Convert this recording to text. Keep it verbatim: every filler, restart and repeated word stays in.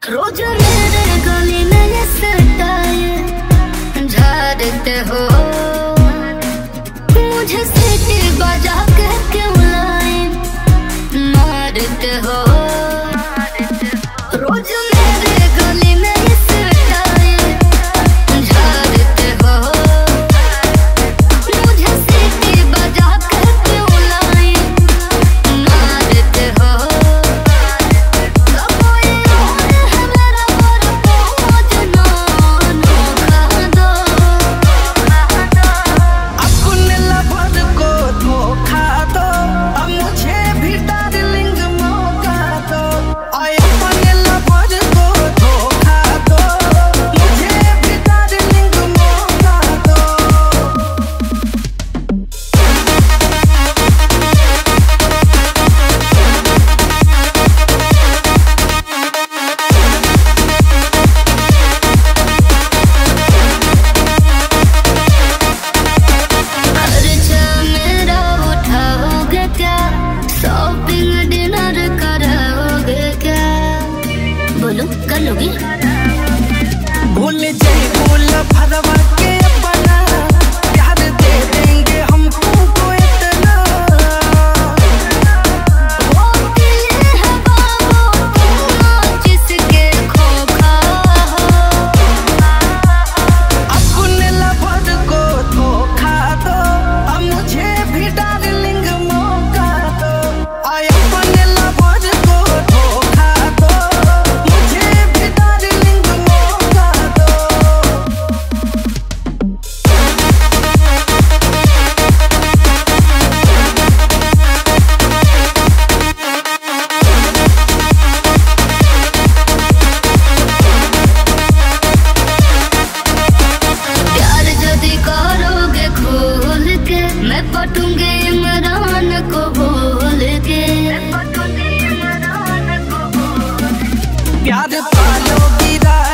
रोज मेरे गली में ये सताए झाड़ते हो, मुझे सीटी बजा के क्यों लाए मारते हो। रोज मेरे गली में ये सताए झाड़ते हो, मुझे सीटी बजा के क्यों लाए मारते हो। कर लोगी भूल जाए भूल भरवा के अपना प्यार दे देंगे हमको को इतना। वो दिल है बाबू जिसके खोखा हो, अपने लवर को धोखा दो, अब मुझे भी डार्लिंग मौका दो। आए अपने लवर को धोखा दो, मैं पटूंगी इमरान को बोल के। प्यार पालोगी।